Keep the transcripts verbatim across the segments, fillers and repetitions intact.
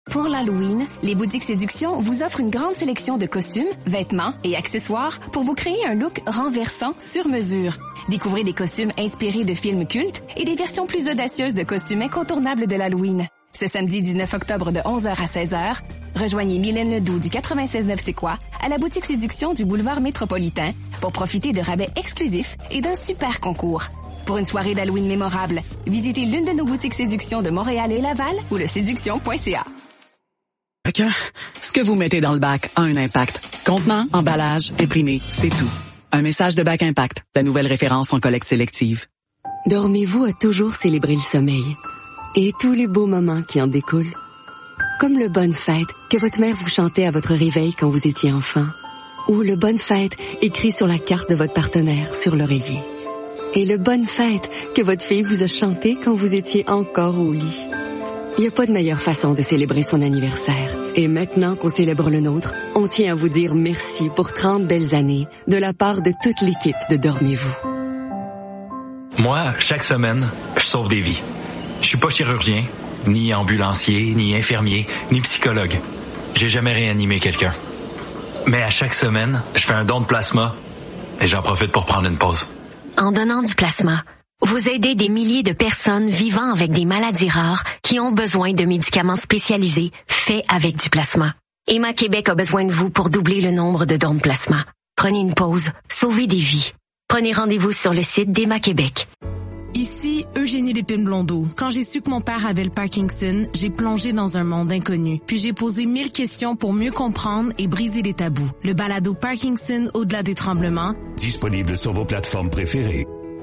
Pour l'Halloween, les boutiques Séduction vous offrent une grande sélection de costumes, vêtements et accessoires pour vous créer un look renversant sur mesure. Découvrez des costumes inspirés de films cultes et des versions plus audacieuses de costumes incontournables de l'Halloween. Ce samedi dix-neuf octobre de onze heures à seize heures, rejoignez Mylène Ledoux du quatre-vingt-seize neuf C'est quoi à la boutique Séduction du boulevard Métropolitain pour profiter de rabais exclusifs et d'un super concours. Pour une soirée d'Halloween mémorable, visitez l'une de nos boutiques Séduction de Montréal et Laval ou le séduction point c a. Ce que vous mettez dans le bac a un impact. Contenant, emballage, imprimé, c'est tout. Un message de Bac Impact, la nouvelle référence en collecte sélective. Dormez-vous a toujours célébré le sommeil et tous les beaux moments qui en découlent. Comme le Bonne Fête que votre mère vous chantait à votre réveil quand vous étiez enfant. Ou le Bonne Fête écrit sur la carte de votre partenaire sur l'oreiller. Et le Bonne Fête que votre fille vous a chanté quand vous étiez encore au lit. Il n'y a pas de meilleure façon de célébrer son anniversaire. Et maintenant qu'on célèbre le nôtre, on tient à vous dire merci pour trente belles années de la part de toute l'équipe de Dormez-vous. Moi, chaque semaine, je sauve des vies. Je suis pas chirurgien, ni ambulancier, ni infirmier, ni psychologue. J'ai jamais réanimé quelqu'un. Mais à chaque semaine, je fais un don de plasma et j'en profite pour prendre une pause. En donnant du plasma, vous aidez des milliers de personnes vivant avec des maladies rares qui ont besoin de médicaments spécialisés faits avec du plasma. Emma Québec a besoin de vous pour doubler le nombre de dons de plasma. Prenez une pause, sauvez des vies. Prenez rendez-vous sur le site d'Emma Québec. Ici, Eugénie Lépine-Blondeau. Quand j'ai su que mon père avait le Parkinson, j'ai plongé dans un monde inconnu. Puis j'ai posé mille questions pour mieux comprendre et briser les tabous. Le balado Parkinson au-delà des tremblements. Disponible sur vos plateformes préférées.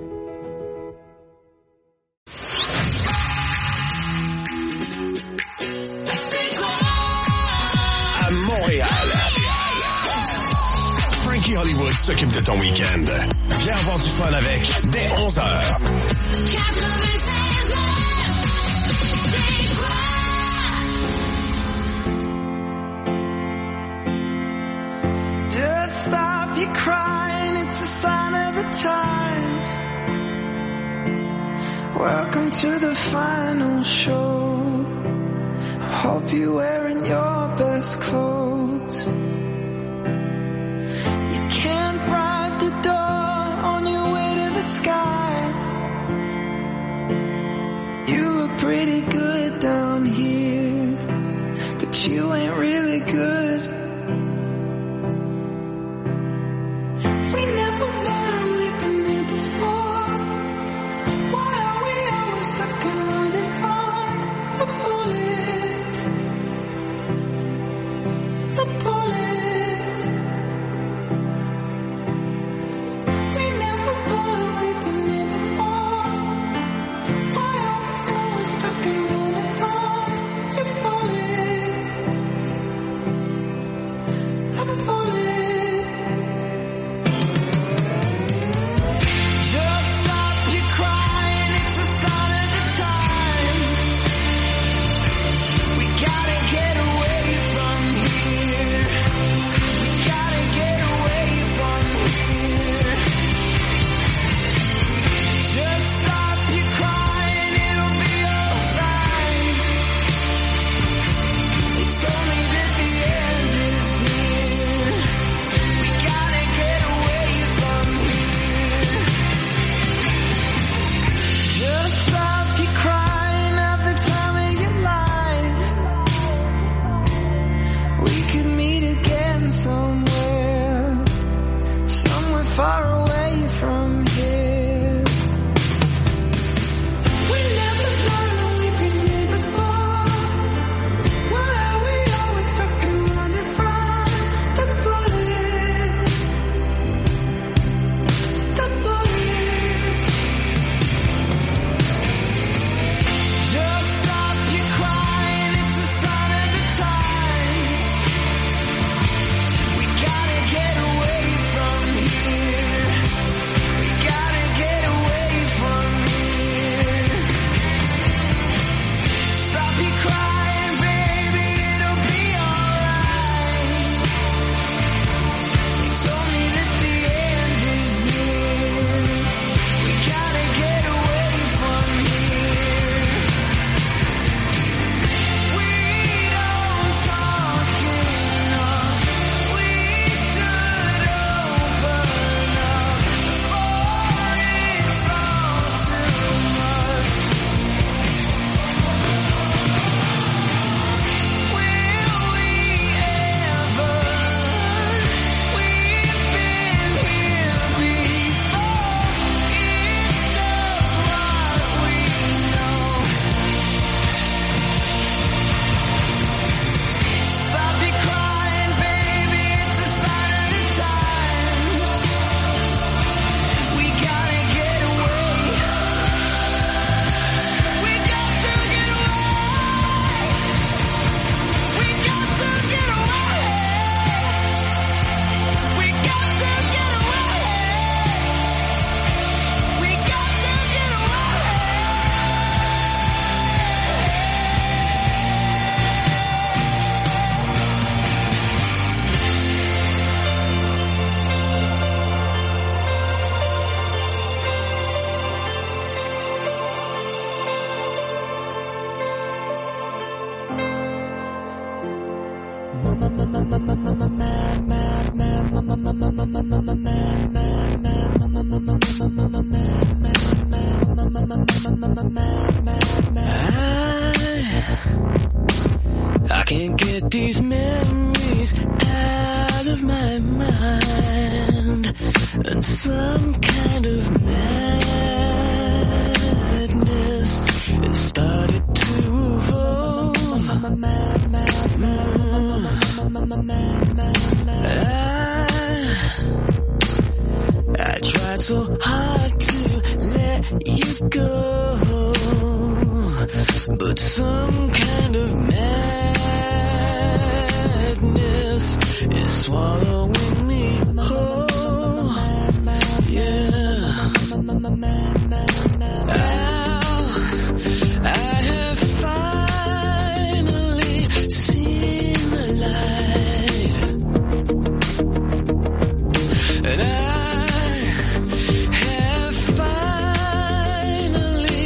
À Montréal, Frankie Hollywood s'occupe de ton week-end. Viens avoir du fun avec dès onze heures. Just stop your crying, it's a sign of the times. Welcome to the final show. I hope you're wearing your best clothes. You can't bribe the door on your way to the sky. You look pretty good down here, but you ain't really good. We never learned, we've been here before. Why are we always stuck and running from the bullets? The bullets. We never learned, we've been here before. Why are we always stuck and running from your bullets? I can't get these memories out of my mind, and some kind of madness has started to evolve. I, I tried so hard to let you go, but some kind of madness is swallowing me whole. Yeah. I, I have finally seen the light, and I have finally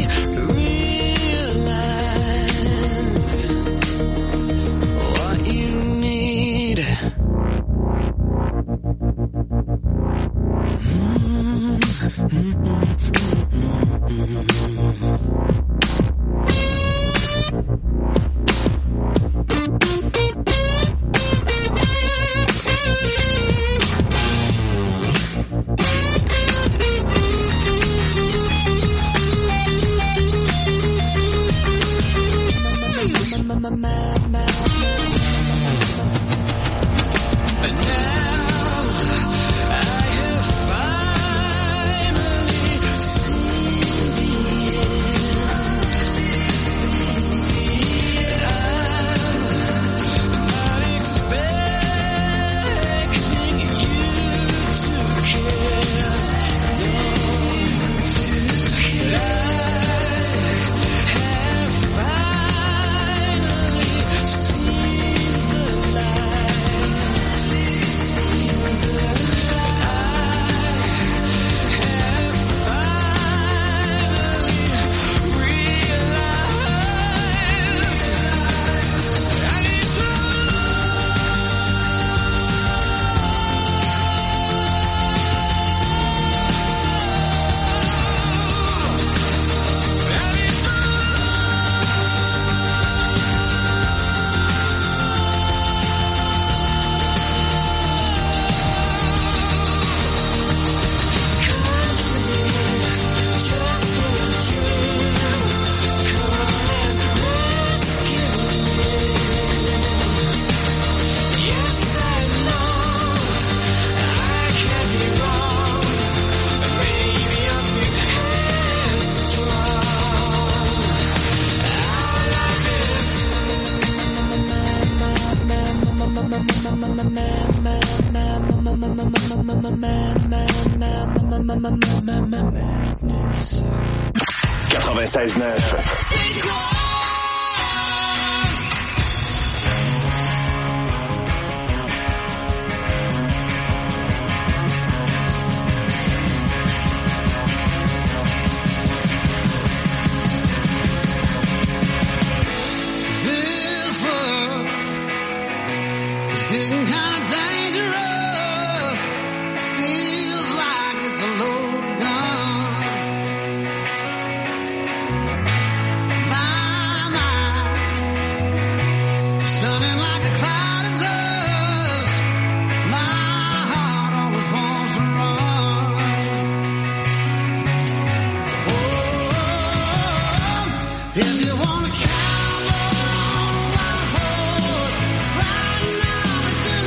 realized what you need. quatre-vingt-seize neuf. If you wanna count on one horse, right now we do.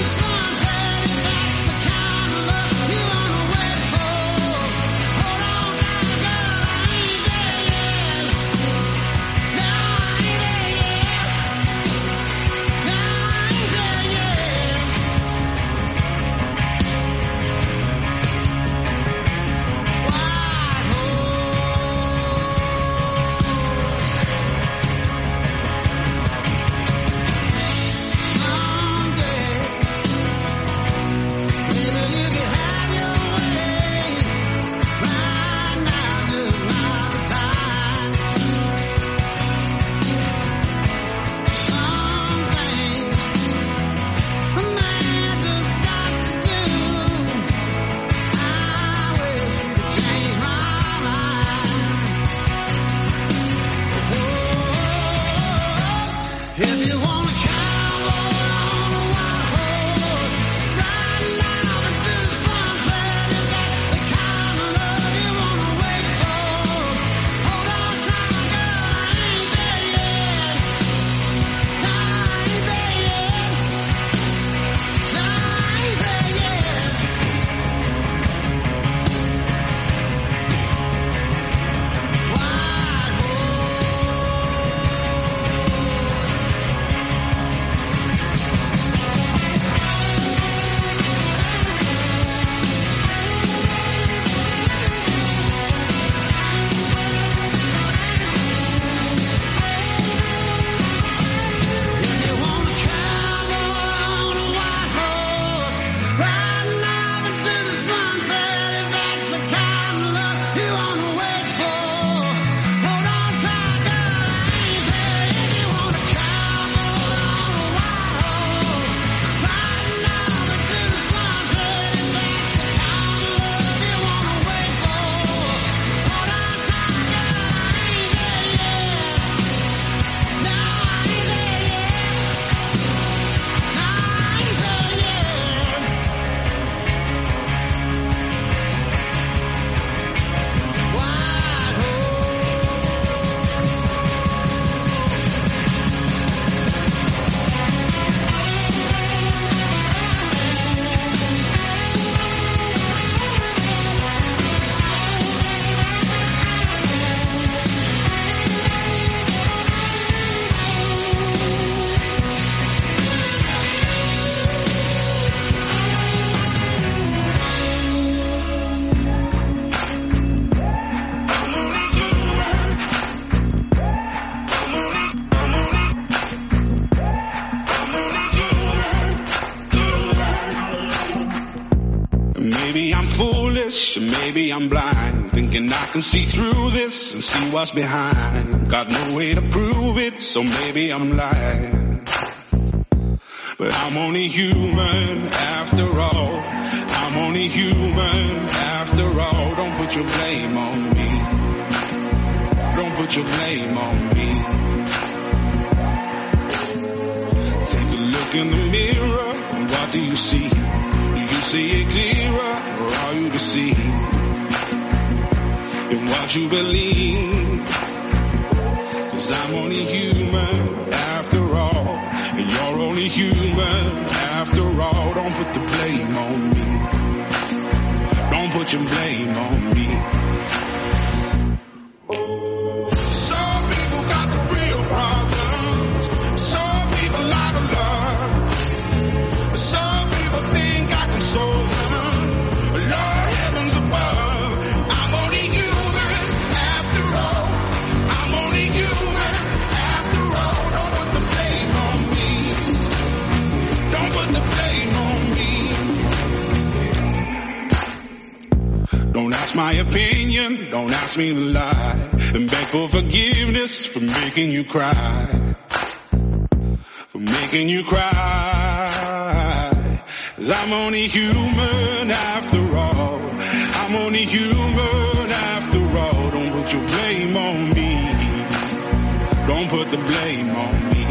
maybe I'm foolish, or maybe I'm blind, thinking I can see through this and see what's behind. Got no way to prove it, so maybe I'm lying. But I'm only human after all. I'm only human after all. Don't put your blame on me. Don't put your blame on me. Take a look in the mirror, and what do you see? Do you see it clearer, or are you deceived in what you believe? 'Cause I'm only human after all, and you're only human after all. Don't put the blame on me. Don't put your blame on me. Some people got the real problems. Some people out of love. Some people think I can solve them. Lord heavens above, I'm only human after all. I'm only human after all. Don't put the blame on me. Don't put the blame on me. Don't ask my opinion, don't ask me to lie, and beg for forgiveness for making you cry, for making you cry. 'Cause I'm only human after all. I'm only human after all. Don't put your blame on me. Don't put the blame on me.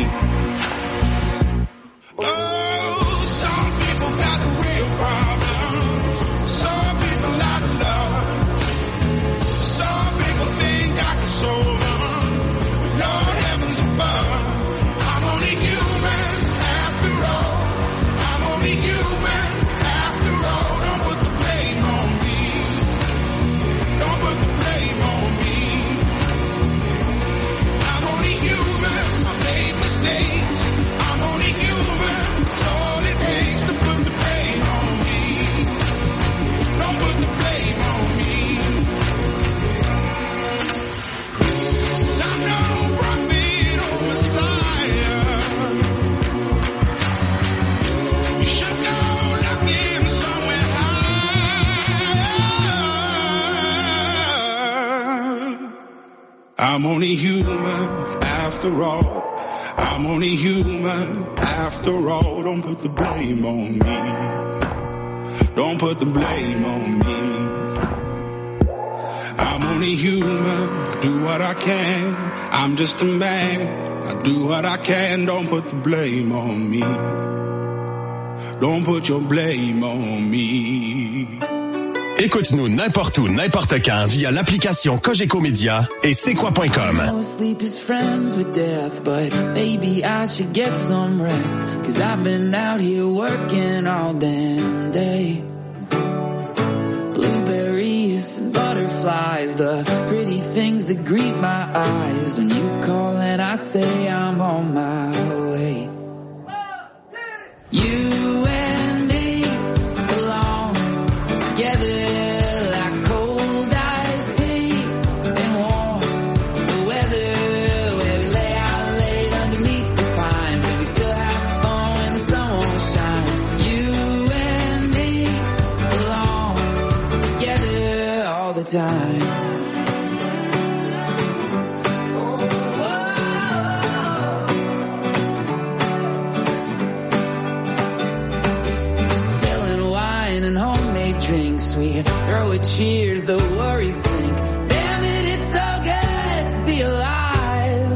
Oh, some people got the real problem. Some people out of love. Some people think I can solve them. Lord heavens above, I'm only human after all. I'm only human after all. Don't put the blame on me. Don't put the blame on me. I'm only human. I made mistakes. I'm only human. It's all it takes to put the blame on me. Don't put the blame on me. 'Cause I'm no prophet or Messiah. You should go looking somewhere high. I'm only human after all. I'm only human after all. Don't put the blame on me. Don't put the blame on me. I'm only human, I do what I can. I'm just a man, I do what I can. Don't put the blame on me. Don't put your blame on me. Écoute-nous n'importe où, n'importe quand via l'application Cogeco Média et c'est quoi point com. Sleep is friends with death, but maybe I should get some rest. 'Cause I've been out here working all damn day. Blueberries and butterflies, the pretty things that greet my eyes. When you call and I say I'm on my way. You and me belong together. Time. Spilling wine and homemade drinks, we throw a cheers, the worries sink. Damn it, it's so good to be alive.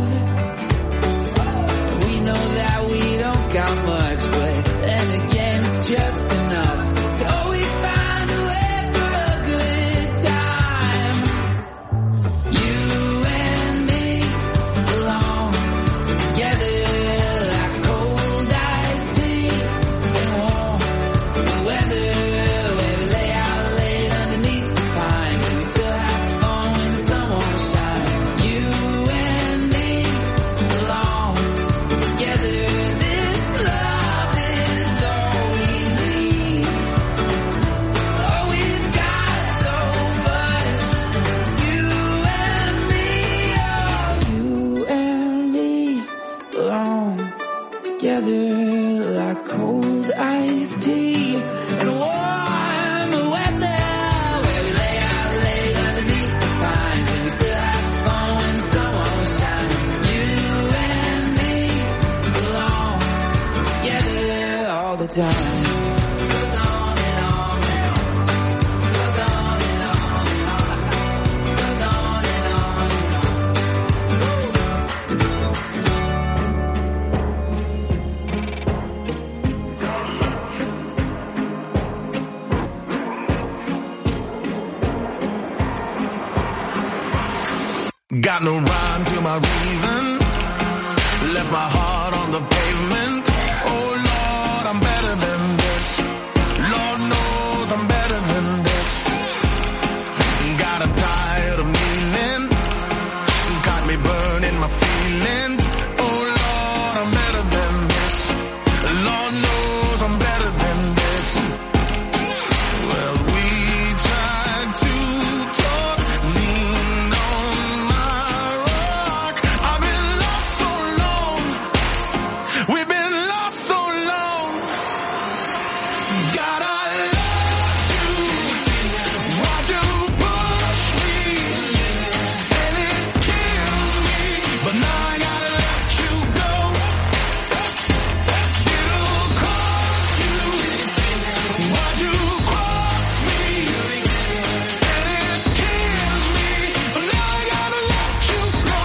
We know that we don't got much, but then again it's just enough to always find a way for a good time. You and me belong together like cold iced tea and warm weather, where we lay out late underneath the pines and we still have fun when the sun won't shine. You and me belong together. This love is all we need. Oh, we've got so much. You and me, oh, you and me belong together like cold iced tea and warm weather, where we lay out late underneath the pines, and we still have fun when the sun won't shine. You and me belong together all the time. Goes on and on and on. Goes on and on and on. Goes on and on and on. Got no rhyme to my reason. Left my heart on the pavement. Oh Lord, I'm better than this. Lord knows I'm better than this. Got a tired of meaning. Caught me burning my feelings. Oh Lord, I'm better than this. Lord knows I'm better than this. Well, we tried to talk, lean on my rock. I've been lost so long. We've been lost so long. God, I love you. Why'd you push me? And it kills me. But now I gotta let you go. It'll cost you. Why'd you cross me? And it kills me. But now I gotta let you go.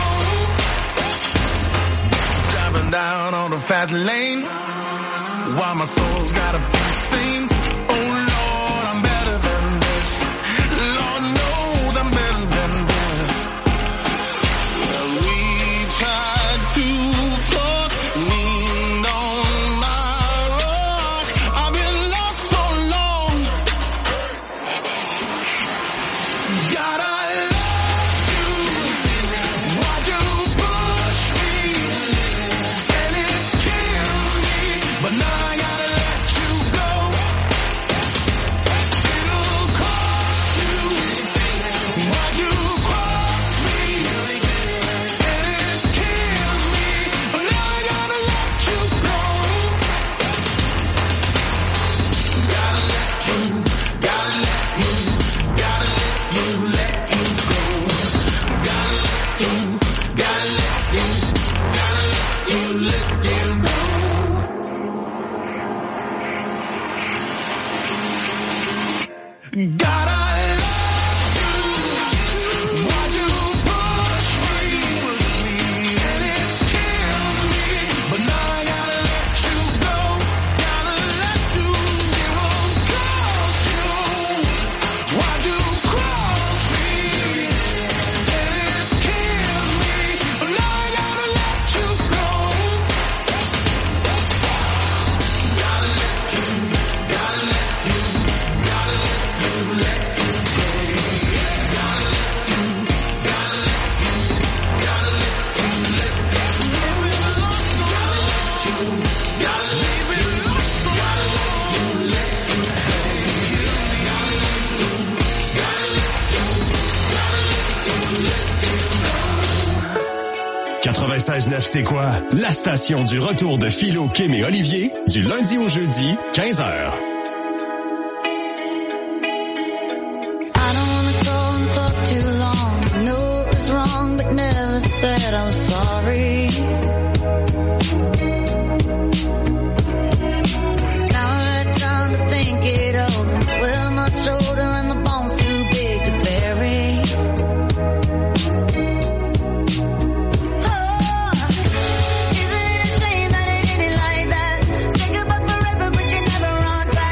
Driving down on the fast lane, while my soul's got a few stains. Oh Lord, I'm better than this. Lord knows I'm better than this. Well, we tried to talk, leaned on my rock. I've been lost so long. God, I love you. Why'd you push me? And it kills me. But now I gotta let you go. It'll cost you. Why'd you cross me? And it kills me. But now I gotta let you go. Gotta let you, gotta let you, gotta let you, let you go. Gotta let you, gotta let you, gotta let you, let you go. God, I love you. Why'd you push me? And it kills me. But now I gotta let you go. Gotta let you. It will cost you. Why'd you cross me? And it kills me. But now I gotta let you go. Gotta let you. Gotta let you. Gotta let you. Let you go. Gotta let you. Gotta let you. Gotta let you. Let you go. Gotta let you. Gotta leave it. Gotta let you. Let you go. Gotta let you. Gotta let you. Gotta let you. Let you go. quatre-vingt-seize neuf, c'est quoi? La station du retour de Philo, Kim et Olivier, du lundi au jeudi, quinze heures. I don't wanna go and talk too long. I know it was wrong, but never said I was sorry. Now I had time to think it over. Well, my shoulder and the bones too big to bury. Oh, is it a shame that it ended like that? Say goodbye forever, but you never run back.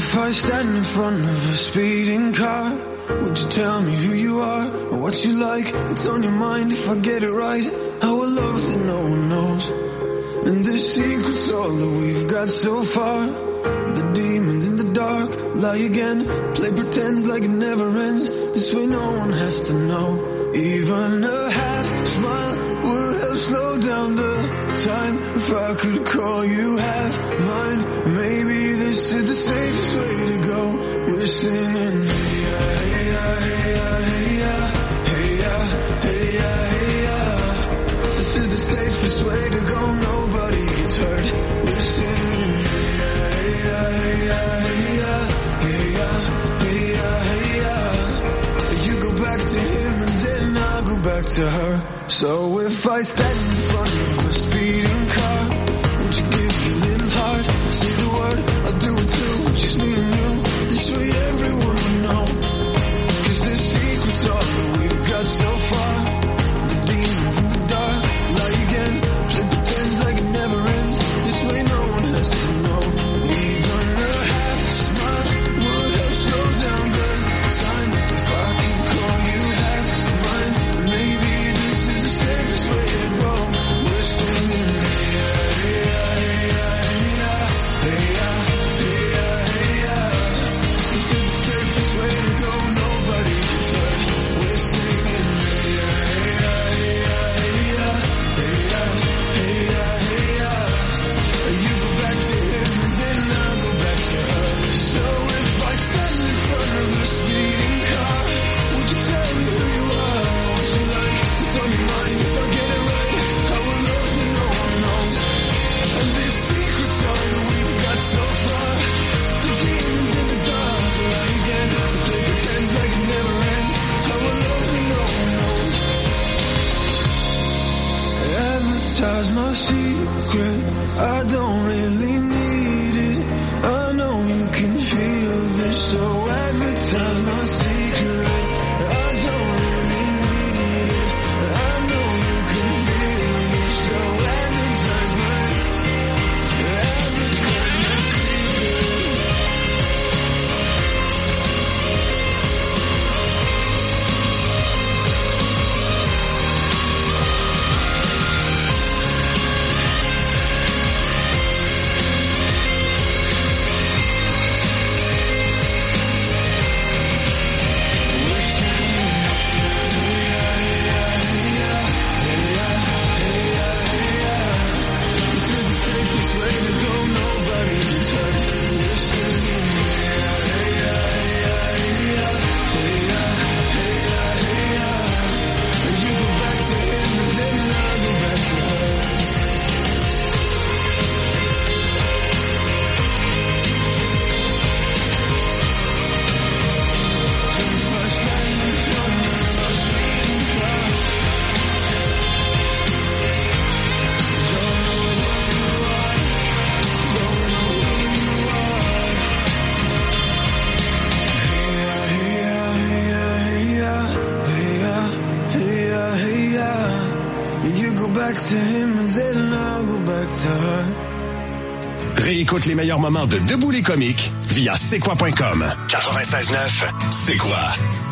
if I stand in front of a speeding car? Would you tell me who you are or what you like? What's on your mind if I get it right? Our love that no one knows, and this secret's all that we've got so far. The demons in the dark lie again, play pretend like it never ends. This way no one has to know. Even a half smile would help slow down the time. If I could call you half mine, maybe this is the safest way to go. We're singing hey ya, hey ya, hey ya, hey ya, hey ya, hey ya, hey ya. This is the safest way to go, nobody gets hurt. We're singing hey ya, hey ya, hey ya, hey ya, hey ya, hey ya, hey ya. You go back to him and then I'll go back to her. So if I stand in front of a speeding car, would you give your little heart? Say the word, I'll do it too. Just me and you, this way everyone will know. Cause this secret's all that we've got so far. The demons in the dark lie again, play pretend like it never ends. This way no one has to know. Even a half smile would help slow down the time. If I could call you half mine, maybe this is the safest way to go. We're singing hey ya, hey ya, hey ya, hey ya, hey ya, hey ya. This is the safest way to go, nobody gets hurt. We're singing hey ya, hey ya, hey ya, hey ya, hey ya, hey ya, hey ya. You go back to him and then I'll go back to her. So if I stand in front of a speeding car, would you tell me who you are, what you like? It's on your mind if I get it right. Our love that no one knows, and this secret's all that we've got so far. The demons in the dark lie again, they pretend like it never ends. Our love that no one knows. Advertise my secret, I don't really need it. I know you can feel this, so advertise my secret. I don't really need it. I know you can feel this, so advertise my, advertise my secret. This is the safest way to go, nobody gets hurt. We're singing hey ya, hey ya, hey ya, hey ya, hey ya, hey ya, hey ya. You go back to him and then I'll go back to her. If I stand in front of a speeding car, don't know who you are, don't know who you are. Hey ya, hey ya, hey ya, hey ya, hey ya, hey ya. You go back to him and then I'll go back to her. Réécoute les meilleurs moments de Debout les comiques via c'est quoi point com. quatre-vingt-seize neuf, c'est quoi?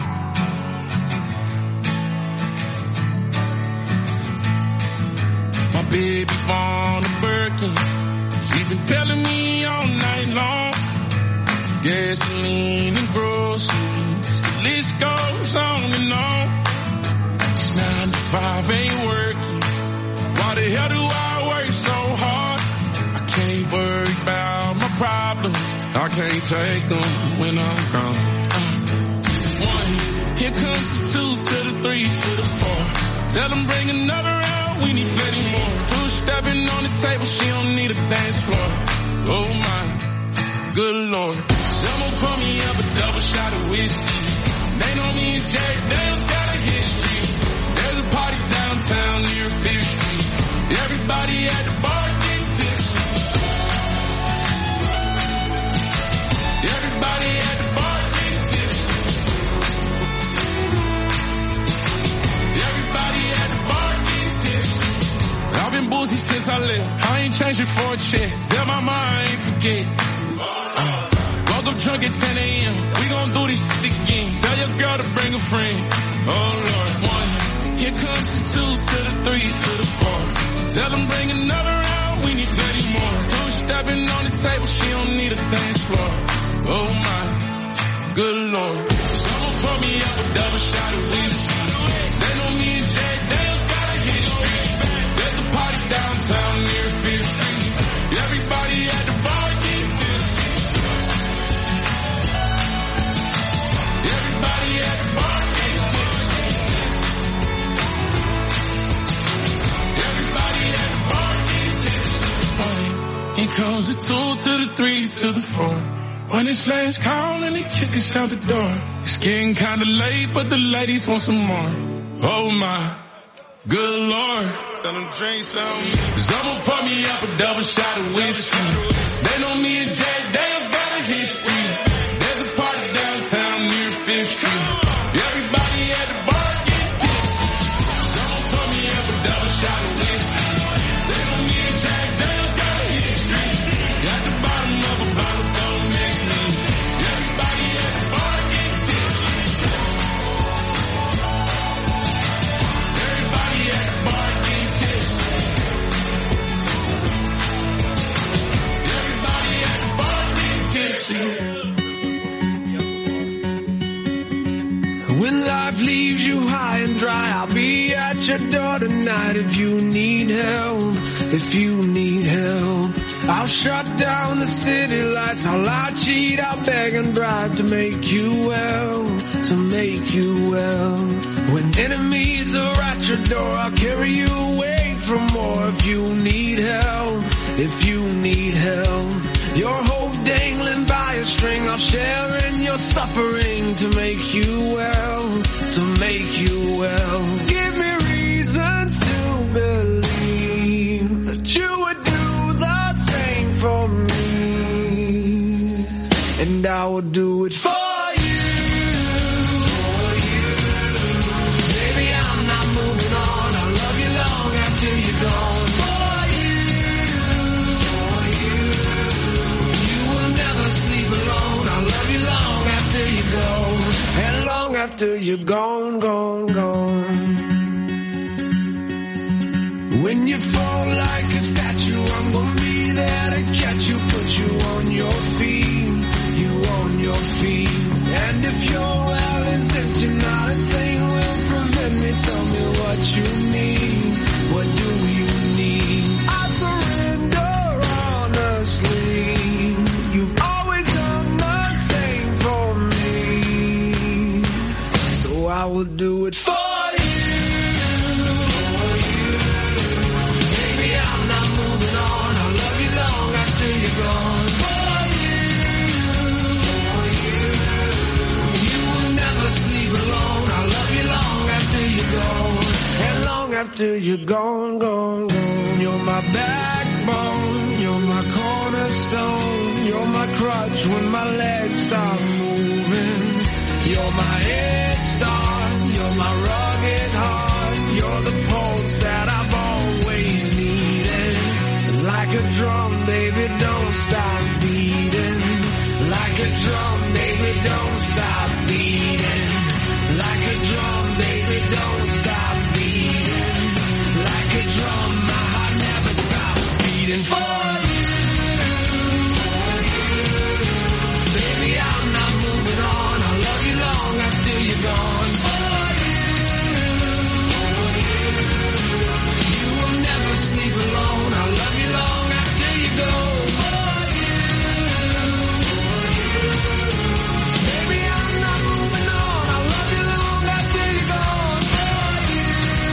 My baby born a Birkin. She's been telling me all night long. Gasoline and groceries, the list goes on and on. This nine to five ain't working. Why the hell do I work so hard? I can't worry about my problems. I can't take them when I'm gone. Uh, one, here comes the two to the three to the four. Tell them bring another round, we need plenty more. Two stepping on the table, she don't need a dance floor. Oh my, good lord. Someone pour me up a double shot of whiskey. They know me and Jack Daniels got a history. There's a party downtown near Fifth Street. Everybody at the bar getting tipsy. Everybody at the bar getting tipsy. Everybody at the bar getting tipsy. I've been boozy since I left. I ain't changing for a check. Tell my mind I ain't forget. Uh, go Woke up drunk at ten a.m. We gon' do this shit again. Tell your girl to bring a friend. Oh Lord, one. Here comes the two to the three to the four. Tell them bring another round. We need thirty more. Two stepping on the table. She don't need a dance floor. Oh my, good Lord. Someone pour me up a double shot of whiskey. They know me and Jack Daniels got a history. There's a party downtown near Fifth Street. Everybody at the bar getting tipsy. Everybody at the bar getting tipsy. Everybody at the bar getting tipsy. Here comes the two to the three to the four. When it's last call and they kick us out the door. It's getting kinda late, but the ladies want some more. Oh my, good Lord. Tell them drink some. Someone pour me up a double shot of whiskey. They know me and Jack Daniels got a history. There's a party downtown near Fifth Street. Everybody at the bar get tipsy. Someone pour me up a double shot of whiskey. They know me and Jack Daniels got a history. At the bottom of a bottle, don't miss me. Everybody at the bar get tipsy. Everybody at the bar get tipsy. Everybody at the bar get tipsy. When life leaves you high and dry, I'll be at your door tonight if you need help, if you need help. I'll shut down the city lights, I'll lie, cheat, I'll beg and bribe to make you well, to make you well. When enemies are at your door, I'll carry you away from more if you need help, if you need help. Your hope dangling by a string, I'll share in your suffering to make you well, to make you well. Give me reasons to believe that you would do the same for me, and I will do it for you. For you. Baby, I'm not moving on. I'll love you long after you're gone. For you. For you. You will never sleep alone. I'll love you long after you go, and long after you're gone, gone, gone. When you fall like a statue, I'm gonna be there to catch you, put you on your feet, you on your feet. And if your well is empty, not a thing will prevent me. Tell me what you need, what do you need? I surrender honestly. You've always done the same for me, so I will do it for you. After you're gone, gone, gone. You're my backbone, you're my cornerstone, you're my crutch when my legs stop moving. You're my head start, you're my rugged heart, you're the pulse that I've always needed. Like a drum, baby, don't stop beating. Like a drum, baby, don't stop beating. Like a drum, baby, don't stop beating. Like a drum, my heart never stops beating for you. Baby, I'm not moving on. I'll love you long after you're gone. For you. You will never sleep alone. I'll love you long after you go. For you. Baby, I'm not moving on. I'll love you long after you're gone. For you.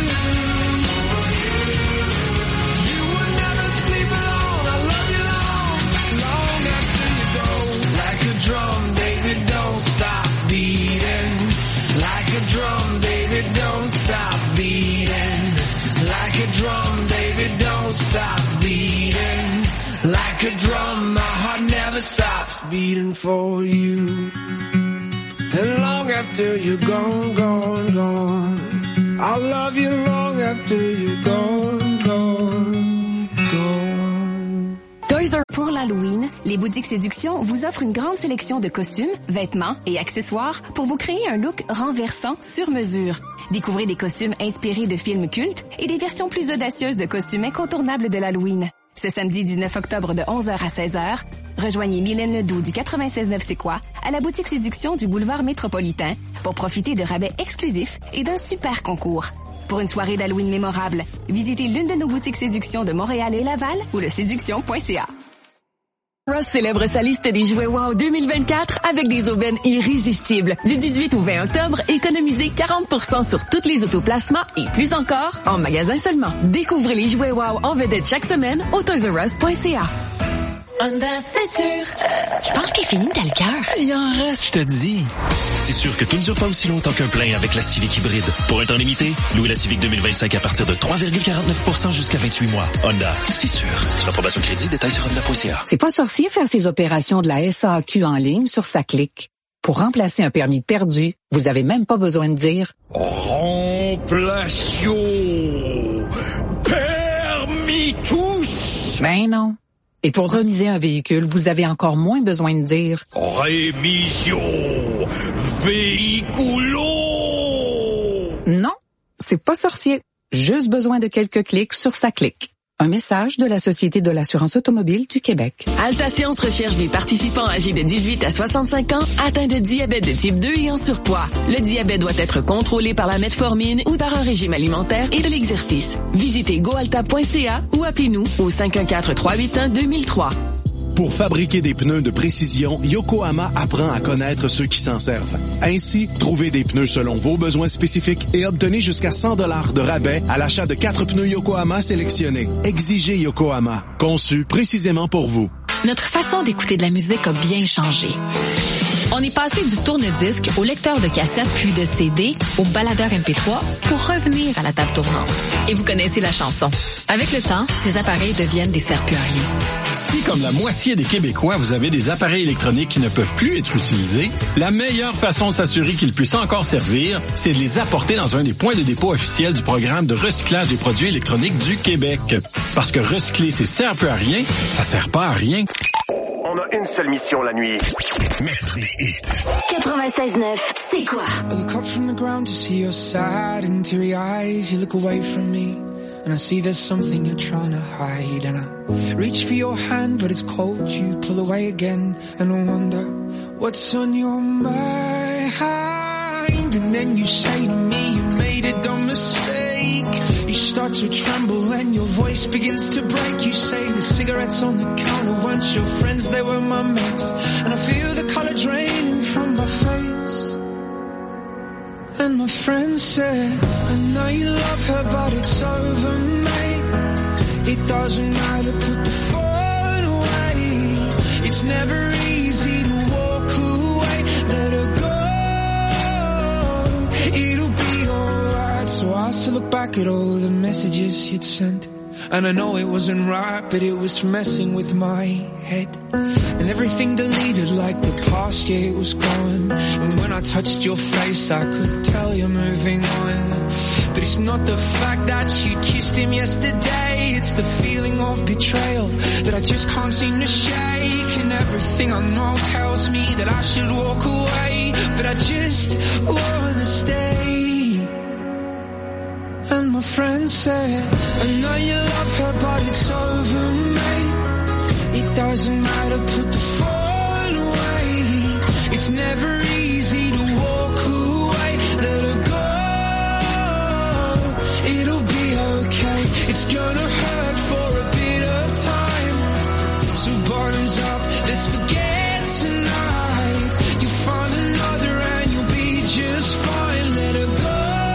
You will never sleep alone. I love you long, long after you go. Like a drum, baby, don't stop beating. Like a drum, baby, don't stop beating. Like a drum, baby, don't stop beating. Like a drum, my heart never stops beating for you. And long after you're gone, gone, gone, I'll love you long after you're gone, gone, gone. Pour la l'Halloween, les boutiques Séduction vous offrent une grande sélection de costumes, vêtements et accessoires pour vous créer un look renversant sur mesure. Découvrez des costumes inspirés de films cultes et des versions plus audacieuses de costumes incontournables de l'Halloween. Ce samedi dix-neuf octobre de onze heures à seize heures, rejoignez Mylène Ledoux du quatre-vingt-seize neuf C'est quoi à la boutique Séduction du boulevard Métropolitain pour profiter de rabais exclusifs et d'un super concours. Pour une soirée d'Halloween mémorable, visitez l'une de nos boutiques Séduction de Montréal et Laval ou le séduction point c a. Ross célèbre sa liste des jouets Wow deux mille vingt-quatre avec des aubaines irrésistibles. Du dix-huit au vingt octobre, économisez quarante pour cent sur tous les autoplacements et plus encore en magasin seulement. Découvrez les jouets Wow en vedette chaque semaine au toys r us point c a. Honda, c'est sûr. Je pense qu'il finit dans le cœur. Il en reste, je te dis. C'est sûr que tout ne dure pas aussi longtemps qu'un plein avec la Civic hybride. Pour un temps limité, louez la Civic deux mille vingt-cinq à partir de trois virgule quarante-neuf pour cent jusqu'à vingt-huit mois. Honda, c'est sûr. Sur approbation crédit, détails sur honda point c a. C'est pas sorcier faire ses opérations de la S A Q en ligne sur sa clique. Pour remplacer un permis perdu, vous avez même pas besoin de dire Remplation permis tous. Ben non. Et pour remiser un véhicule, vous avez encore moins besoin de dire rémission véhiculo. Non, c'est pas sorcier. Juste besoin de quelques clics sur sa clique. Un message de la Société de l'assurance automobile du Québec. Altascience recherche des participants âgés de dix-huit à soixante-cinq ans atteints de diabète de type deux et en surpoids. Le diabète doit être contrôlé par la metformine ou par un régime alimentaire et de l'exercice. Visitez goalta point c a ou appelez-nous au cinq un quatre, trois huit un, deux mille trois. Pour fabriquer des pneus de précision, Yokohama apprend à connaître ceux qui s'en servent. Ainsi, trouvez des pneus selon vos besoins spécifiques et obtenez jusqu'à cent dollars de rabais à l'achat de quatre pneus Yokohama sélectionnés. Exigez Yokohama, conçu précisément pour vous. Notre façon d'écouter de la musique a bien changé. On est passé du tourne-disque au lecteur de cassette puis de C D au baladeur M P trois pour revenir à la table tournante. Et vous connaissez la chanson. Avec le temps, ces appareils deviennent des serpilleriers. Si, comme la moitié des Québécois, vous avez des appareils électroniques qui ne peuvent plus être utilisés, la meilleure façon de s'assurer qu'ils puissent encore servir, c'est de les apporter dans un des points de dépôt officiels du programme de recyclage des produits électroniques du Québec. Parce que recycler, c'est sert plus à rien, ça sert pas à rien. On a une seule mission la nuit. quatre-vingt-seize neuf, c'est quoi? I look up from the ground to see your sad and teary eyes. You look away from me, and I see there's something you're trying to hide. And I reach for your hand, but it's cold. You pull away again, and I wonder what's on your mind. And then you say to me, you made a dumb mistake. You start to tremble and your voice begins to break. You say the cigarettes on the counter weren't your friends, they were my mates. And I feel the color draining from my face. And my friend said, I know you love her, but it's over, mate. It doesn't matter, put the phone away. It's never easy to walk away. Let her go. It'll be alright. So I still look back at all the messages you'd sent, and I know it wasn't right, but it was messing with my head. And everything deleted like the past, yeah, it was gone. And when I touched your face, I could tell you're moving on. But it's not the fact that you kissed him yesterday, it's the feeling of betrayal that I just can't seem to shake. And everything I know tells me that I should walk away, but I just wanna stay. And my friend said, I know you love her, but it's over, mate. It doesn't matter, put the phone away. It's never easy to walk away. Let her go. It'll be okay. It's gonna hurt for a bit of time. So bottoms up, let's forget tonight. You'll find another and you'll be just fine. Let her go.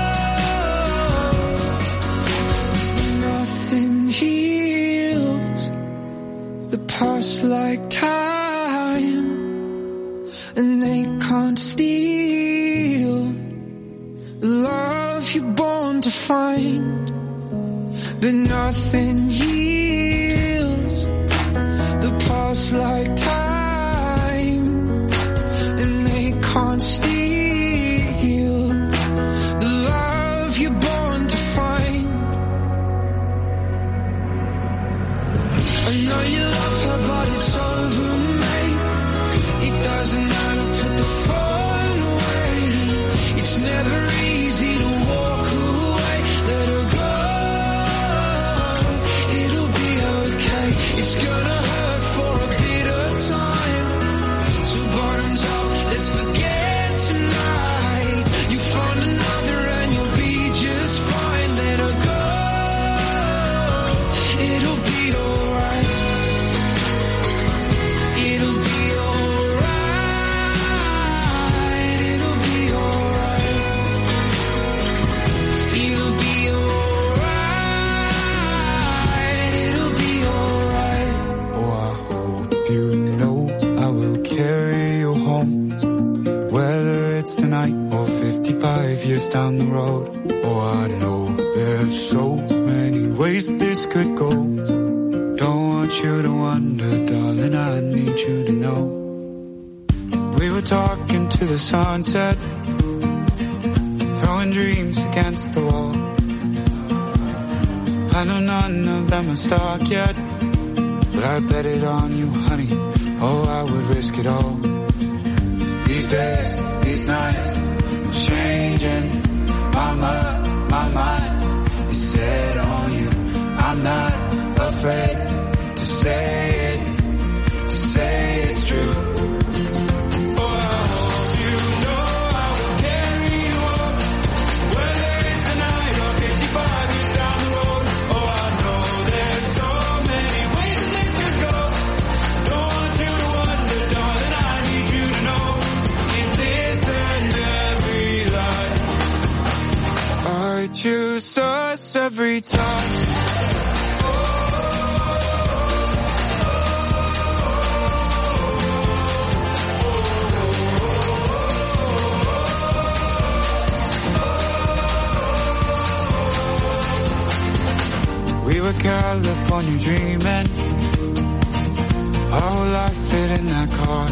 Nothing heals the past like time, and they can't steal the love you're born to find. But nothing heals the past like time, and they can't steal the love you're born to find. I know you love her, but it's over, mate. It doesn't matter, put the phone away. It's never easy to walk away. Let her go. It'll be okay. It's gonna hurt for a bit of time. So bottoms up, let's forget tonight. You find another and you'll be just fine. Let her go. It'll be alright. It'll be alright. It'll be alright. It'll be alright. It'll be alright. Oh, I hope you know I will carry you home. Whether it's tonight or fifty-five years down the road. Oh, I know there's so many ways this could go. Don't want you to wonder, darling, I need you to know. We were talking to the sunset, throwing dreams against the wall. I know none of them are stuck yet, but I bet it on you, honey. Oh, I would risk it all. These days, these nights, I'm changing. My mind, my mind is set on you. I'm not afraid to say it, to say it's true. Oh, I hope you know I will carry you home. Whether it's tonight or fifty-five years down the road. Oh, I know there's so many ways this could go. Don't want you to wonder, darling, I need you to know. In this and every life, I choose us every time. We were California dreaming, our whole life fit in that car.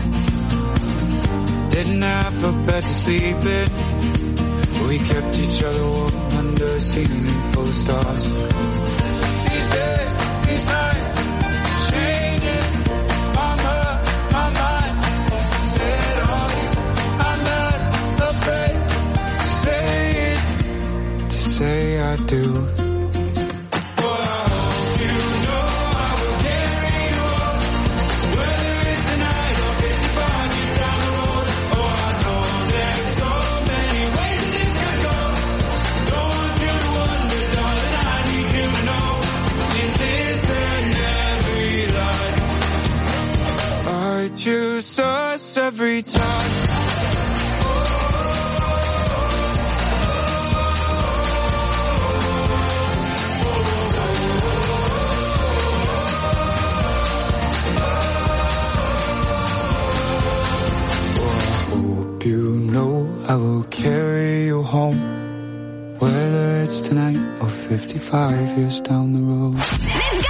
Didn't have a bed to sleep in, we kept each other warm under a ceiling full of stars. These days, these nights, changing. I'm up, my mind set on you. I'm not afraid to say it, to say I do. Choose us every time. Hope you know I will carry you home. Whether it's tonight or fifty-five years down the road. Let's go!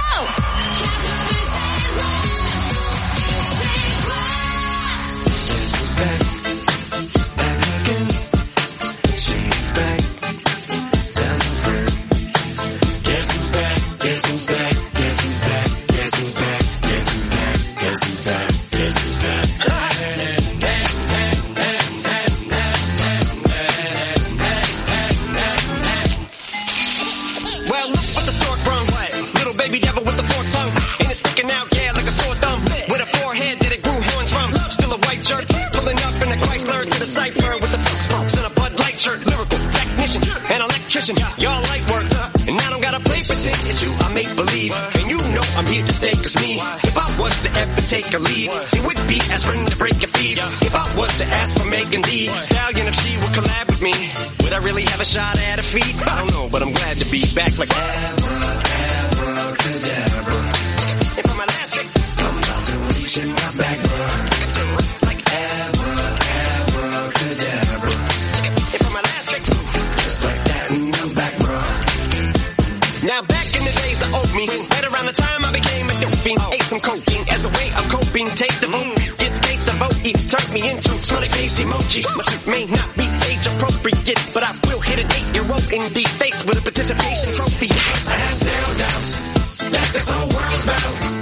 Y'all light work, and I don't gotta play pretend it's you. I make believe, and you know I'm here to stay. Cause me, if I was to ever take a leave, it would be as friend to break a feed. If I was to ask for Megan Thee Stallion, if she would collab with me, would I really have a shot at a feat? I don't know, but I'm glad to be back like abracadabra. And for my last trick, I'm about to reach in my back, bro. Like abracadabra. And for my last trick, just like that, and I'm back, bro. Now back in the days of old me, right around the time I became a dope fiend, ate some cocaine as a way of coping. Take the vote, get the case of vote, it turned me into smiley face emoji. My suit may not be age appropriate, but I will hit an eight-year-old in the face with a participation trophy. I have zero doubts that this whole world's about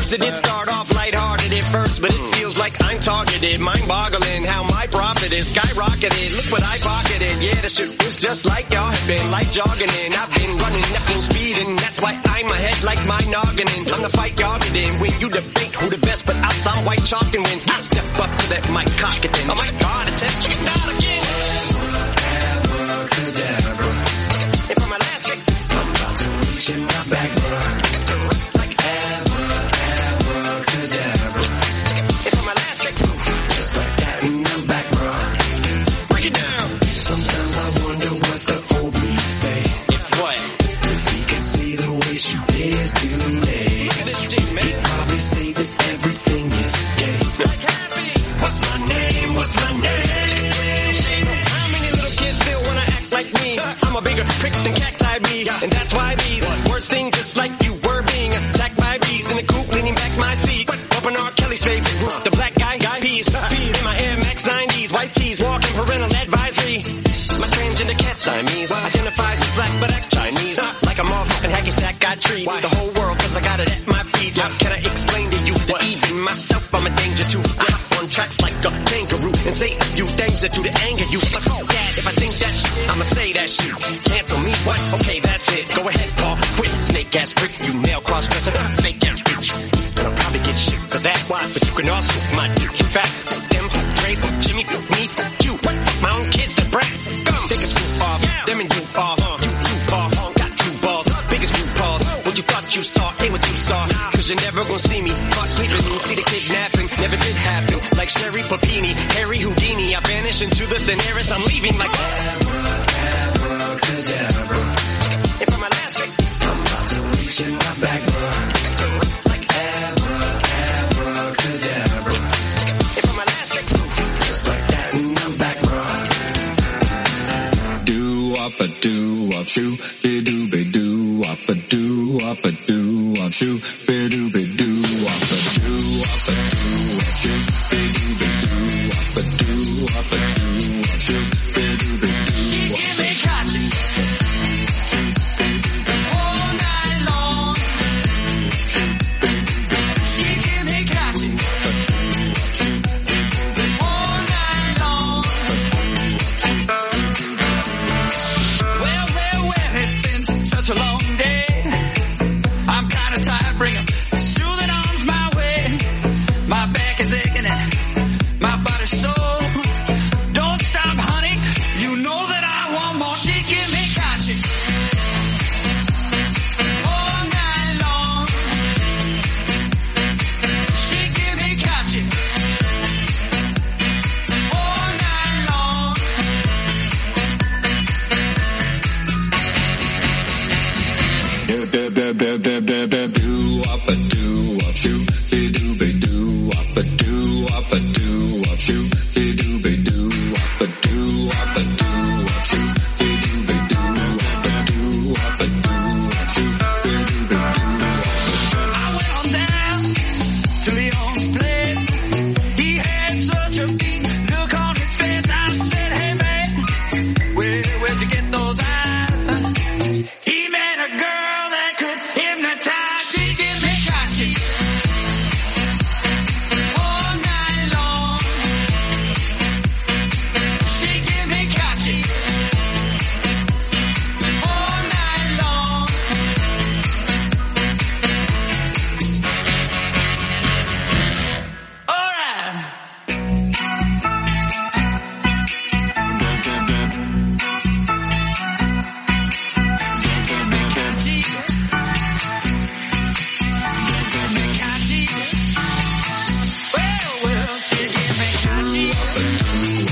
Guess it did start off lighthearted at first, but it feels like I'm targeted. Mind-boggling how my profit is skyrocketed. Look what I pocketed. Yeah, the shit was just like y'all have been, like jogging in. I've been running, nothing speeding. That's why I'm ahead like my noggin. I'm the fight y'all get in. When you debate who the best, but I'll sound white chalk and win. I step up to that mic, cock it in. Oh my God, attempt chicken out again. Abracadabra. And for my last trick, I'm about to reach in my back, bro. Like abra, abracadabra. And for my last trick, just like that, and I'm back, bro. Break it down. Sometimes I wonder what the old me say. If what? If he could see the way she is today. Look at this shit, man. He'd probably say that everything is gay. Like happy. What's my name? What's my name? So how many little kids still wanna act like me? I'm a bigger prick than cacti bee, and that's why these words sting just like you were being attacked by bees in the coop, leaning back my seat. Bumping R. Kelly's favorite group, the black guy, guy peas. In my Air Max nineties, white tees, walking parental advisory. My transgender cat Siamese identifies as black but acts Chinese. Like a motherfucking hacky sack, got treat the whole world cause I got it at my feet. How can I explain to you that even myself I'm a danger to? I hop on tracks like a kangaroo and say a few things that do to anger you. But fuck that, if I think that shit, I'ma say that shit. Cancel me, what? Okay, that's it. Go ahead, Paul. Quit, snake ass prick, you male cross-dresser, fake ass bitch. And I'll probably get shit for that. Why? But you can also my dick in fact. Them, Dre, Jimmy, me, you. What? Fuck my own kids that brat. Come, take a screw off. Them and you off. You two off. Got two balls. Biggest blue balls. What you thought you saw ain't what you saw. Cause you're never gonna see me caught sleeping. See the kidnapping. Never did happen. Like Sherry Papini, Harry Houdini. I vanish into the thin air as I'm leaving like abra, abracadabra. And for my last trick, I'm about to reach in my back, bro. Like abra, abracadabra. And for my last trick, just like that, and I'm back, bro. Do up a do up shoo, be do be do up a do up a do up shoo, be do be do up a do up a do up shoo, be do be do up a do up a do up shoo, be do be do. She give me catchy all night long. She give me catchy all night long. Well, well, well, it's been such a long day. I'm kinda tired, bring 'em soothing arms my way. My back is aching and my body's sore. Don't stop, honey, you know that I want more. She give me catchy all night long. She give me catchy all night long. Do do do do do do do do up a do up shoo, be do be do up a do up a do up shoo, be do be do up a do up a do up shoo, be do be do up a do up a do up shoo, be do be do up a. I went on down to Leon's place. He had such a big look on his face. I said, hey man, where, where'd you get those eyes? He met a girl that could hypnotize. She give me catchy all night long. She give me catchy all night long. All right. She give me catchy. She give me catchy. Well, well, she give me catchy.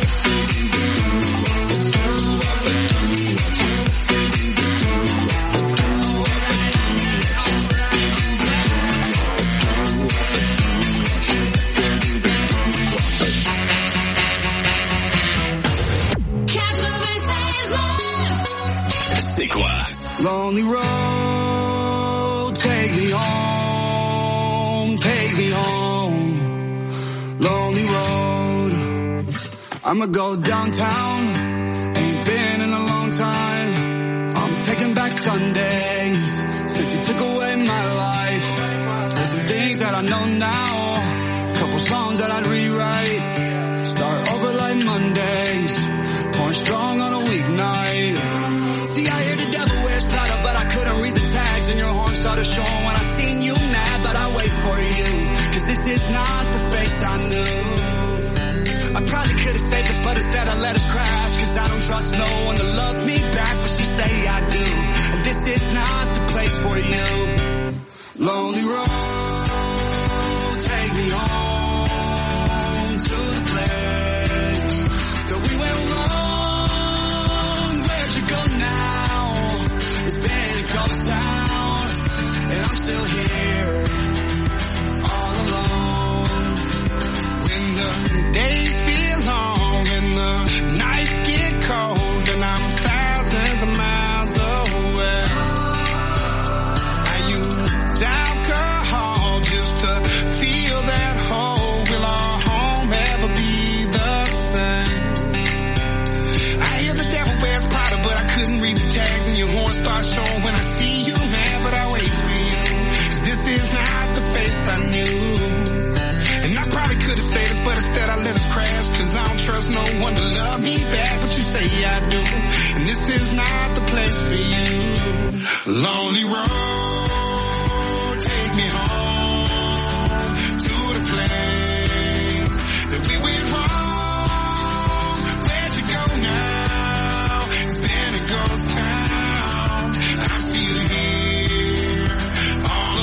C'est quoi? Lonely road, take me home, take me home. Lonely road, I'ma go downtown, ain't been in a long time. I'm taking back Sundays, since you took away my life. There's some things know now. Couple songs that I'd rewrite. Start over like Mondays. Pouring strong on a weeknight. See, I hear the devil wears Prada, but I couldn't read the tags. And your horn started showing when I seen you mad. But I wait for you, cause this is not the face I knew. I probably could've saved us, but instead I let us crash. Cause I don't trust no one to love me back, but she say I do. And this is not the place for you. Lonely road, take me home to the place that we went wrong. Where'd you go now? It's been a ghost town, and I'm still here, all alone. When the days feel long and the nights get cold, and I'm thousands of miles away, I use alcohol just to feel that hole. Will our home ever be the same? I hear the devil wears Prada, but I couldn't read the tags, and your horn starts showing when I see you, man, but I wait for you. Cause this is not the face I knew. And I probably could have said this, but instead I let us crash. Cause I don't trust no one to love me back, but you say I do. And this is not the place for you. Lonely road, take me home to the place that we went wrong. Where'd you go now? It's been a ghost town, I'm still here, all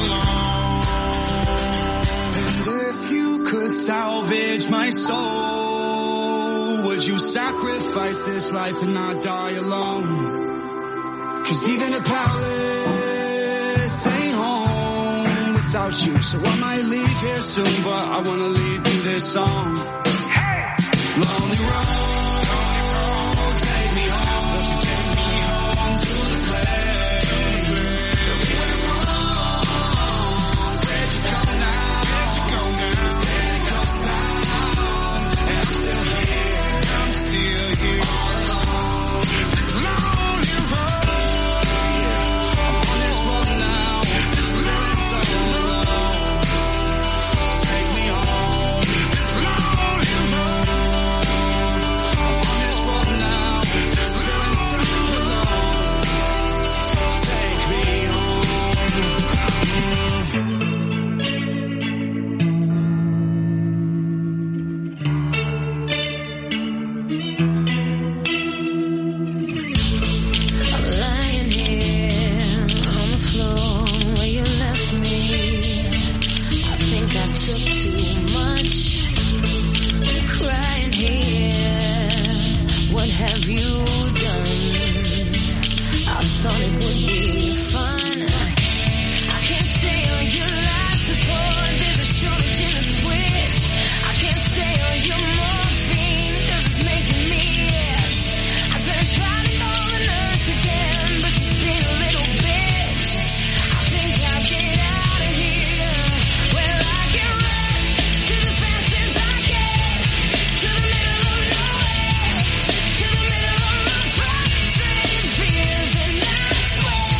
alone. And if you could salvage my soul, would you sacrifice this life and not die alone? Cause even a palace ain't home without you. So I might leave here soon, but I wanna leave you this song. Lonely road, take me home. Won't you take me home to the place that we went wrong? Where'd you go now? Where'd you go now? It's been a ghost town, and I'm still here. I'm still here, all alone. This lonely road, I'm on this road now. Just feeling so alone. Take me home. This lonely road, I'm on this road now. Just feeling so alone. Take me home. I'm lying here on the floor where you left me. I think I took too much. I'm crying here. What have you done? I thought it would be fun. I can't stay on your life support. There's a shortage in the switch. I can't stay on your morphine 'cause it's making me itch. I said I tried to call the nurse again, but she's been a little bitch. I think I'll get out of here. Well, I get right to as fast as I can, to the middle of nowhere, to the middle of my frustrated fears, and I swear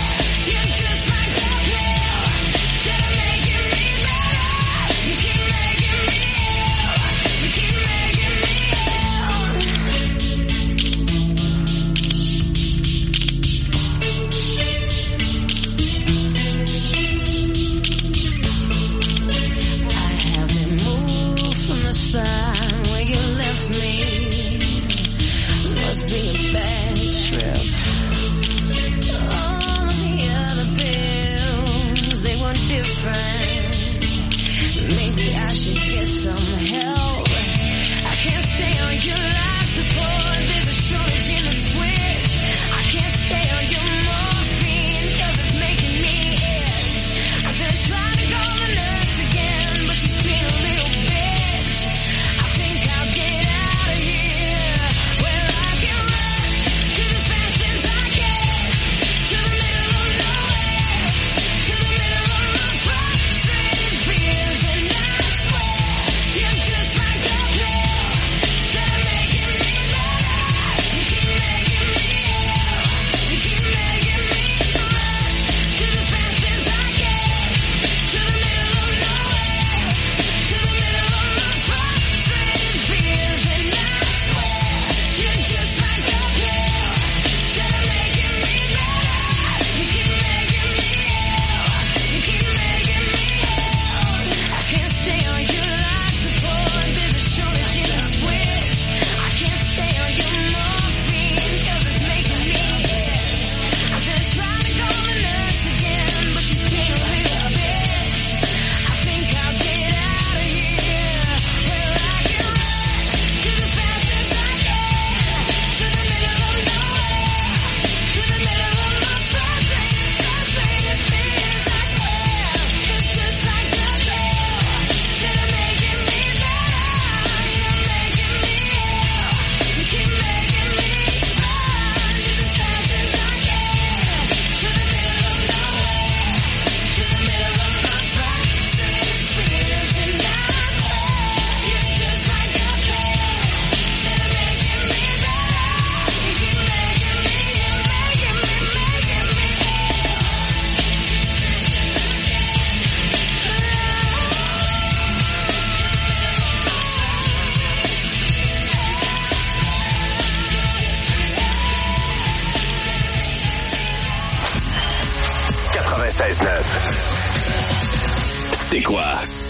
quatre-vingt-seize neuf. C'est quoi?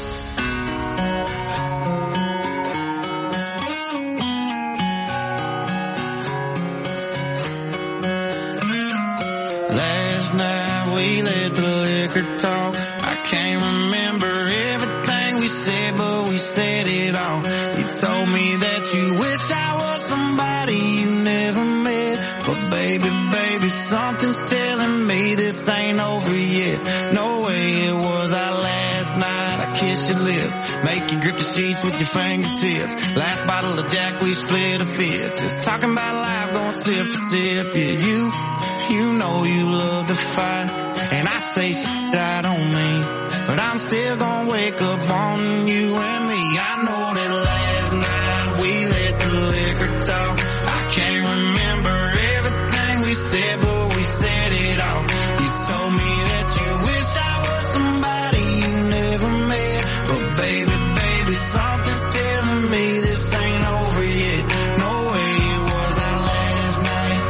Last night we let the liquor talk. I can't remember everything we said, but we said it all. You told me that you wish I was somebody you never met. But baby, baby, something's telling me this ain't over yet. No way it was our last night. I kissed your lips, make you grip the sheets with your fingertips. Last bottle of Jack, we split a fifth. Just talking about life, going sip for sip. Yeah, you, you know you love to fight. And I say shit I don't mean, but I'm still gonna wake up on you and me. I know that last night we let the liquor talk. I can't remember everything we said, but we said it all. You told me that you wish I was somebody you never met. But baby, baby, something's telling me this ain't over yet. No way it was our last night.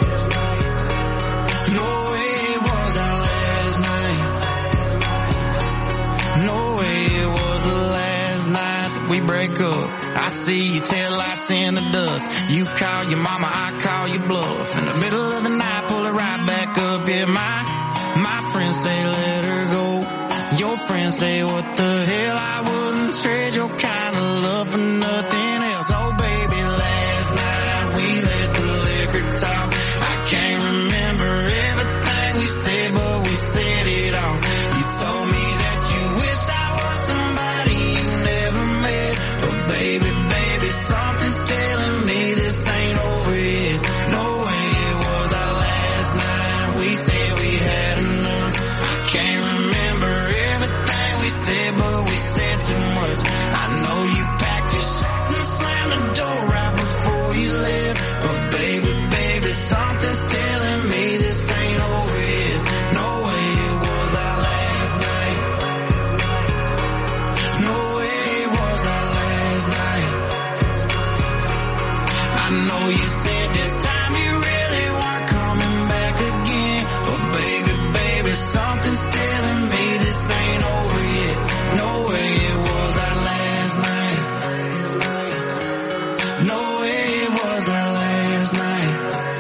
No way it was our last night. No way it was the last night that we break up. I see your taillights in the dust. You call your mama, I call your bluff. In the middle of the night, pull it right back up. Yeah, my, my friends say let her go. Your friends say what the hell, I wouldn't trade your kind of love for nothing else. Oh baby, last night we let the liquor talk. I can't remember everything we said, but we said it all. You told me that you wish I was somebody you never met. But baby, baby, something's telling me this ain't over yet. No way it was our last night. We said we had enough. I can't remember everything we said, but we said too much. I know you packed your shit and slammed the door right before you left. But baby, baby, something's telling me this ain't over yet. No way it was our last night. No way it was our last night. I know you said this time you really weren't coming back again. But baby, baby, something's telling me this ain't over yet. No way it was our last night. No way it was our last night.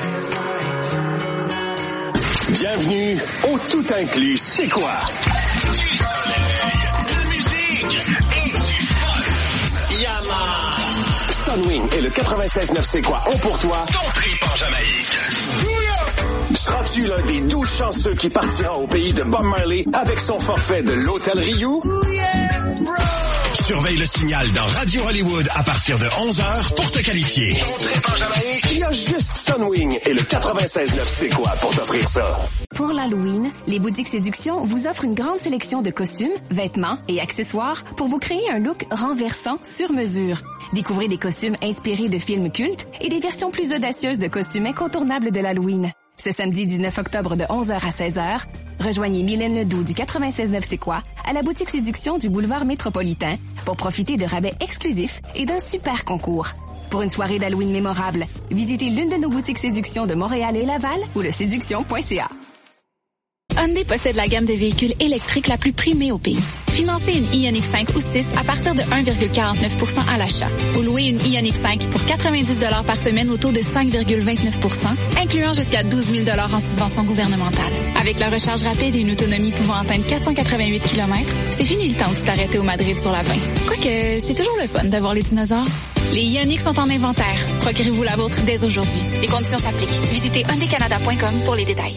Bienvenue au Tout Inclus. C'est quoi? Du soleil, de la musique et du fun. Yaman! Sunwing et le quatre-vingt-seize neuf C'est quoi ont pour toi Ton trip en Jamaïque. Seras-tu l'un des douze chanceux qui partira au pays de Bob Marley avec son forfait de l'Hôtel Rio? Surveille le signal dans Radio Hollywood à partir de onze heures pour te qualifier. Ton trip en Jamaïque. Il y a juste Sunwing et le quatre-vingt-seize neuf C'est quoi pour t'offrir ça. Pour l'Halloween, les boutiques Séduction vous offrent une grande sélection de costumes, vêtements et accessoires pour vous créer un look renversant sur mesure. Découvrez des costumes inspirés de films cultes et des versions plus audacieuses de costumes incontournables de l'Halloween. Ce samedi dix-neuf octobre de onze heures à seize heures, rejoignez Mylène Ledoux du quatre-vingt-seize neuf C'est quoi à la boutique Séduction du boulevard Métropolitain pour profiter de rabais exclusifs et d'un super concours. Pour une soirée d'Halloween mémorable, visitez l'une de nos boutiques Séduction de Montréal et Laval ou le séduction point c a. Hyundai possède la gamme de véhicules électriques la plus primée au pays. Financez une Ioniq cinq ou six à partir de un virgule quarante-neuf pour cent à l'achat. Ou louez une Ioniq cinq pour quatre-vingt-dix dollars par semaine au taux de cinq virgule vingt-neuf pour cent, incluant jusqu'à douze mille dollars en subvention gouvernementale. Avec la recharge rapide et une autonomie pouvant atteindre quatre cent quatre-vingt-huit kilomètres, c'est fini le temps de s'arrêter au Madrid sur la vingt. Quoique, c'est toujours le fun d'avoir les dinosaures. Les Ioniq sont en inventaire. Procurez-vous la vôtre dès aujourd'hui. Les conditions s'appliquent. Visitez hyundai canada point com pour les détails.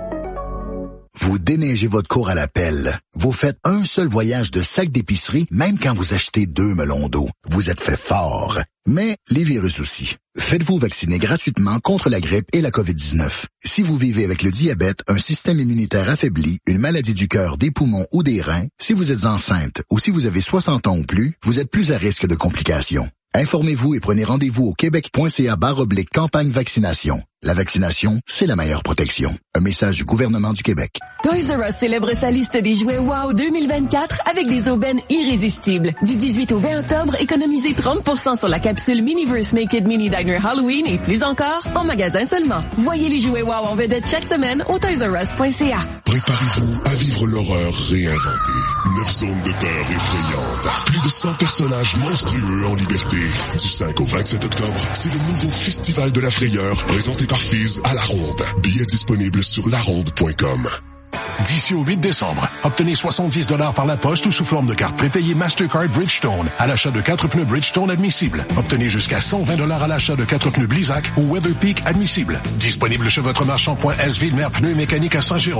Vous déneigez votre cour à la pelle. Vous faites un seul voyage de sac d'épicerie, même quand vous achetez deux melons d'eau. Vous êtes fait fort. Mais les virus aussi. Faites-vous vacciner gratuitement contre la grippe et la covid dix-neuf. Si vous vivez avec le diabète, un système immunitaire affaibli, une maladie du cœur, des poumons ou des reins, si vous êtes enceinte ou si vous avez soixante ans ou plus, vous êtes plus à risque de complications. Informez-vous et prenez rendez-vous au québec point c a barre oblique campagne vaccination. La vaccination, c'est la meilleure protection. Un message du gouvernement du Québec. Toys R Us célèbre sa liste des jouets Wow deux mille vingt-quatre avec des aubaines irrésistibles. Du dix-huit au vingt octobre, économisez trente pour cent sur la capsule Miniverse Make It Mini Diner Halloween et plus encore en magasin seulement. Voyez les jouets Wow en vedette chaque semaine au toys r us point c a. Préparez-vous à vivre l'horreur réinventée. Neuf zones de peur effrayantes. Plus de cent personnages monstrueux en liberté. Du cinq au vingt-sept octobre, c'est le nouveau Festival de la Frayeur présenté par Fizz à La Ronde. Billets disponibles sur la ronde point com. D'ici au huit décembre, obtenez soixante-dix dollars par la poste ou sous forme de carte prépayée Mastercard Bridgestone à l'achat de quatre pneus Bridgestone admissibles. Obtenez jusqu'à cent vingt dollars à l'achat de quatre pneus Blizzak ou Weatherpeak admissibles. Disponible chez votre marchand.s Ville-Mer Pneus et Mécanique à Saint-Jérôme.